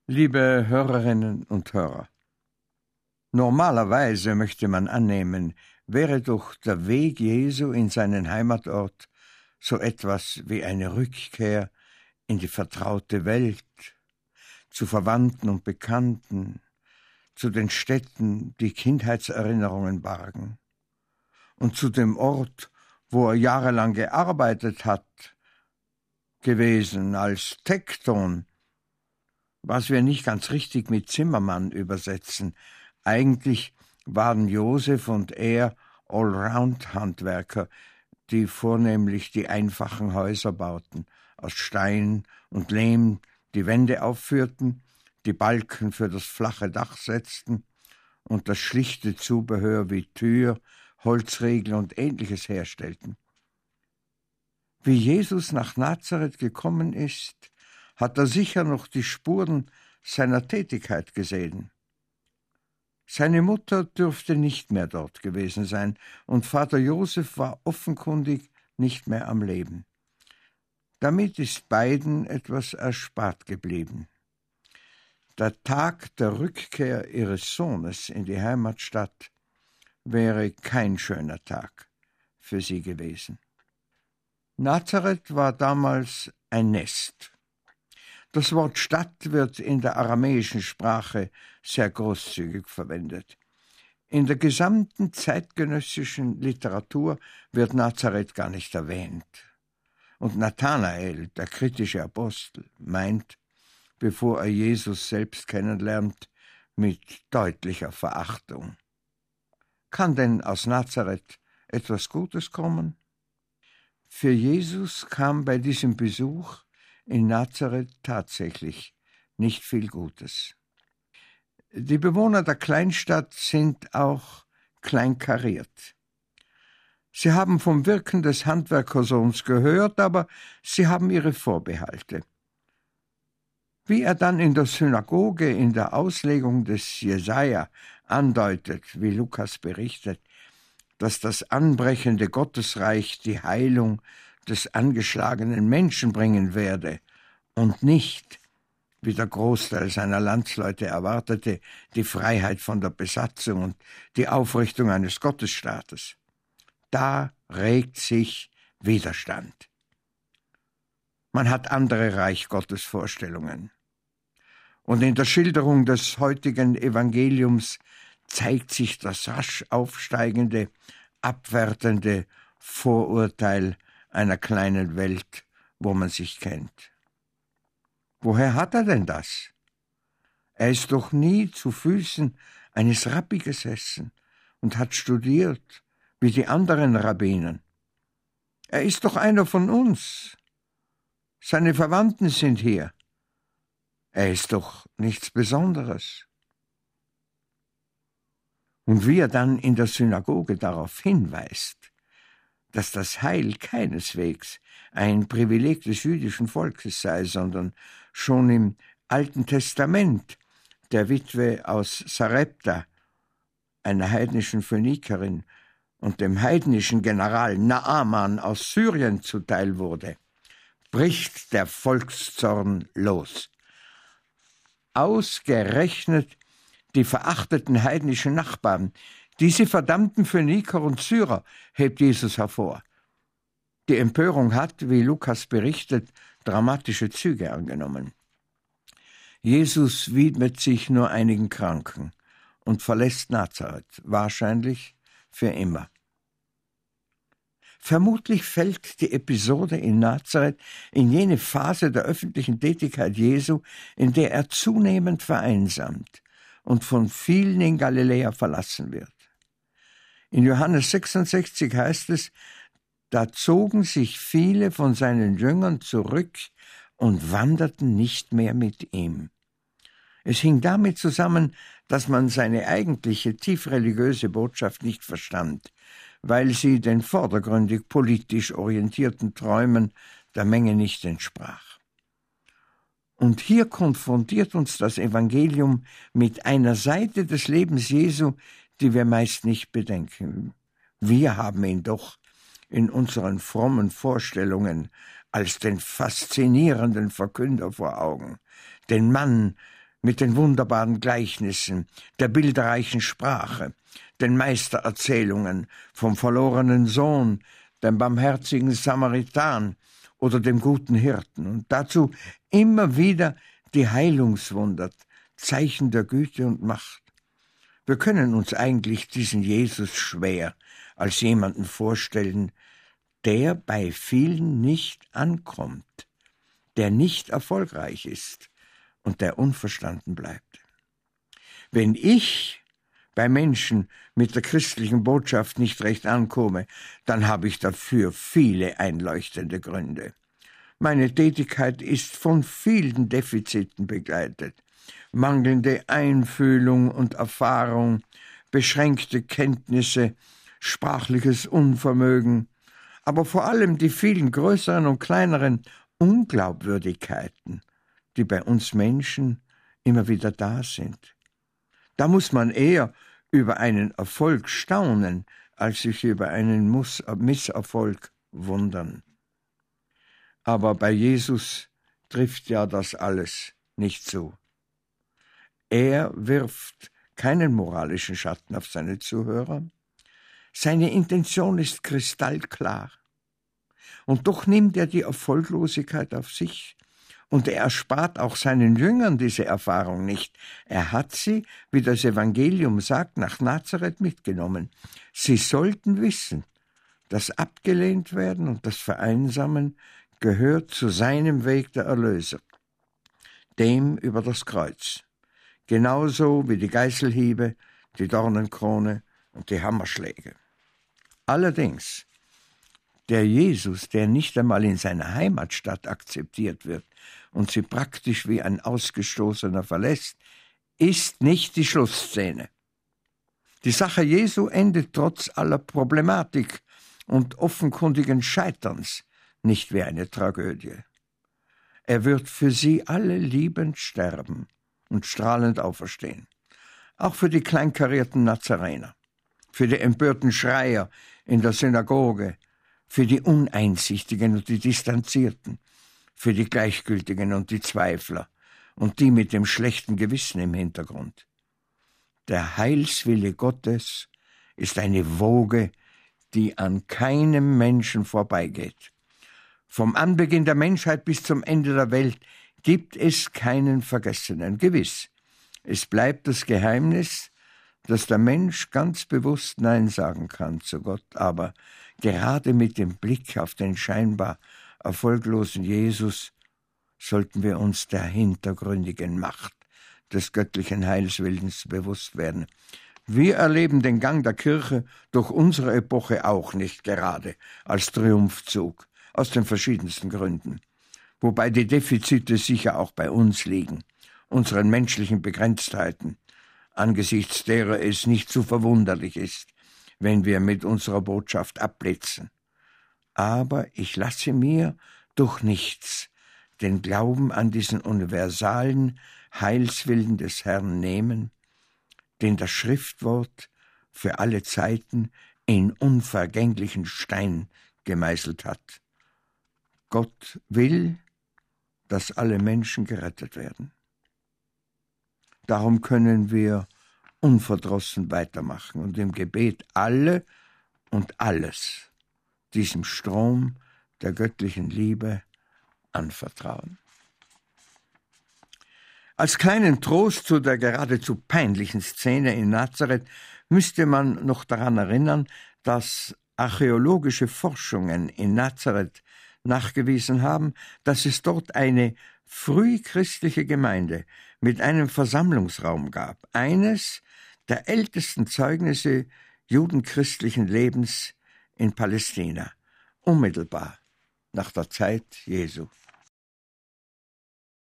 Liebe Hörerinnen und Hörer, normalerweise möchte man annehmen, wäre doch der Weg Jesu in seinen Heimatort so etwas wie eine Rückkehr in die vertraute Welt, zu Verwandten und Bekannten, zu den Städten, die Kindheitserinnerungen bargen, und zu dem Ort, wo er jahrelang gearbeitet hat, gewesen als Tekton, was wir nicht ganz richtig mit Zimmermann übersetzen. Eigentlich waren Josef und er Allround-Handwerker, die vornehmlich die einfachen Häuser bauten, aus Stein und Lehm die Wände aufführten, die Balken für das flache Dach setzten und das schlichte Zubehör wie Tür, Holzriegel und Ähnliches herstellten. Wie Jesus nach Nazareth gekommen ist, hat er sicher noch die Spuren seiner Tätigkeit gesehen. Seine Mutter dürfte nicht mehr dort gewesen sein, und Vater Josef war offenkundig nicht mehr am Leben. Damit ist beiden etwas erspart geblieben. Der Tag der Rückkehr ihres Sohnes in die Heimatstadt wäre kein schöner Tag für sie gewesen. Nazareth war damals ein Nest. Das Wort Stadt wird in der aramäischen Sprache sehr großzügig verwendet. In der gesamten zeitgenössischen Literatur wird Nazareth gar nicht erwähnt. Und Nathanael, der kritische Apostel, meint, bevor er Jesus selbst kennenlernt, mit deutlicher Verachtung: Kann denn aus Nazareth etwas Gutes kommen? Für Jesus kam bei diesem Besuch in Nazareth tatsächlich nicht viel Gutes. Die Bewohner der Kleinstadt sind auch kleinkariert. Sie haben vom Wirken des Handwerkersohns gehört, aber sie haben ihre Vorbehalte. Wie er dann in der Synagoge in der Auslegung des Jesaja andeutet, wie Lukas berichtet, dass das anbrechende Gottesreich die Heilung des angeschlagenen Menschen bringen werde und nicht, wie der Großteil seiner Landsleute erwartete, die Freiheit von der Besatzung und die Aufrichtung eines Gottesstaates. Da regt sich Widerstand. Man hat andere Reich-Gottes-Vorstellungen. Und in der Schilderung des heutigen Evangeliums zeigt sich das rasch aufsteigende, abwertende Vorurteil einer kleinen Welt, wo man sich kennt. Woher hat er denn das? Er ist doch nie zu Füßen eines Rabbi gesessen und hat studiert, wie die anderen Rabbinen. Er ist doch einer von uns. Seine Verwandten sind hier. Er ist doch nichts Besonderes. Und wie er dann in der Synagoge darauf hinweist, dass das Heil keineswegs ein Privileg des jüdischen Volkes sei, sondern schon im Alten Testament der Witwe aus Sarepta, einer heidnischen Phönikerin, und dem heidnischen General Naaman aus Syrien zuteil wurde, bricht der Volkszorn los. Ausgerechnet die verachteten heidnischen Nachbarn, diese verdammten Phöniker und Syrer, hebt Jesus hervor. Die Empörung hat, wie Lukas berichtet, dramatische Züge angenommen. Jesus widmet sich nur einigen Kranken und verlässt Nazareth, wahrscheinlich für immer. Vermutlich fällt die Episode in Nazareth in jene Phase der öffentlichen Tätigkeit Jesu, in der er zunehmend vereinsamt und von vielen in Galiläa verlassen wird. In Johannes 66 heißt es, da zogen sich viele von seinen Jüngern zurück und wanderten nicht mehr mit ihm. Es hing damit zusammen, dass man seine eigentliche tiefreligiöse Botschaft nicht verstand, weil sie den vordergründig politisch orientierten Träumen der Menge nicht entsprach. Und hier konfrontiert uns das Evangelium mit einer Seite des Lebens Jesu, die wir meist nicht bedenken. Wir haben ihn doch in unseren frommen Vorstellungen als den faszinierenden Verkünder vor Augen, den Mann mit den wunderbaren Gleichnissen, der bilderreichen Sprache, den Meistererzählungen vom verlorenen Sohn, dem barmherzigen Samaritan oder dem guten Hirten. Und dazu immer wieder die Heilungswunder, Zeichen der Güte und Macht. Wir können uns eigentlich diesen Jesus schwer als jemanden vorstellen, der bei vielen nicht ankommt, der nicht erfolgreich ist und der unverstanden bleibt. Wenn ich bei Menschen mit der christlichen Botschaft nicht recht ankomme, dann habe ich dafür viele einleuchtende Gründe. Meine Tätigkeit ist von vielen Defiziten begleitet. Mangelnde Einfühlung und Erfahrung, beschränkte Kenntnisse, sprachliches Unvermögen, aber vor allem die vielen größeren und kleineren Unglaubwürdigkeiten, die bei uns Menschen immer wieder da sind. Da muss man eher über einen Erfolg staunen, als sich über einen Misserfolg wundern. Aber bei Jesus trifft ja das alles nicht zu. Er wirft keinen moralischen Schatten auf seine Zuhörer. Seine Intention ist kristallklar. Und doch nimmt er die Erfolglosigkeit auf sich. Und er erspart auch seinen Jüngern diese Erfahrung nicht. Er hat sie, wie das Evangelium sagt, nach Nazareth mitgenommen. Sie sollten wissen, das abgelehnt werden und das Vereinsamen gehört zu seinem Weg der Erlöser, dem über das Kreuz. Genauso wie die Geißelhiebe, die Dornenkrone und die Hammerschläge. Allerdings, der Jesus, der nicht einmal in seiner Heimatstadt akzeptiert wird und sie praktisch wie ein Ausgestoßener verlässt, ist nicht die Schlussszene. Die Sache Jesu endet trotz aller Problematik und offenkundigen Scheiterns nicht wie eine Tragödie. Er wird für sie alle liebend sterben und strahlend auferstehen. Auch für die kleinkarierten Nazarener, für die empörten Schreier in der Synagoge, für die Uneinsichtigen und die Distanzierten, für die Gleichgültigen und die Zweifler und die mit dem schlechten Gewissen im Hintergrund. Der Heilswille Gottes ist eine Woge, die an keinem Menschen vorbeigeht. Vom Anbeginn der Menschheit bis zum Ende der Welt gibt es keinen Vergessenen. Gewiss, es bleibt das Geheimnis, dass der Mensch ganz bewusst Nein sagen kann zu Gott, aber gerade mit dem Blick auf den scheinbar erfolglosen Jesus sollten wir uns der hintergründigen Macht des göttlichen Heilswillens bewusst werden. Wir erleben den Gang der Kirche durch unsere Epoche auch nicht gerade als Triumphzug, aus den verschiedensten Gründen, wobei die Defizite sicher auch bei uns liegen, unseren menschlichen Begrenztheiten, angesichts derer es nicht so verwunderlich ist, wenn wir mit unserer Botschaft abblitzen. Aber ich lasse mir durch nichts den Glauben an diesen universalen Heilswillen des Herrn nehmen, den das Schriftwort für alle Zeiten in unvergänglichen Stein gemeißelt hat. Gott will, dass alle Menschen gerettet werden. Darum können wir unverdrossen weitermachen und im Gebet alle und alles diesem Strom der göttlichen Liebe anvertrauen. Als kleinen Trost zu der geradezu peinlichen Szene in Nazareth müsste man noch daran erinnern, dass archäologische Forschungen in Nazareth nachgewiesen haben, dass es dort eine frühchristliche Gemeinde mit einem Versammlungsraum gab, eines der ältesten Zeugnisse judenchristlichen Lebens in Palästina, unmittelbar nach der Zeit Jesu.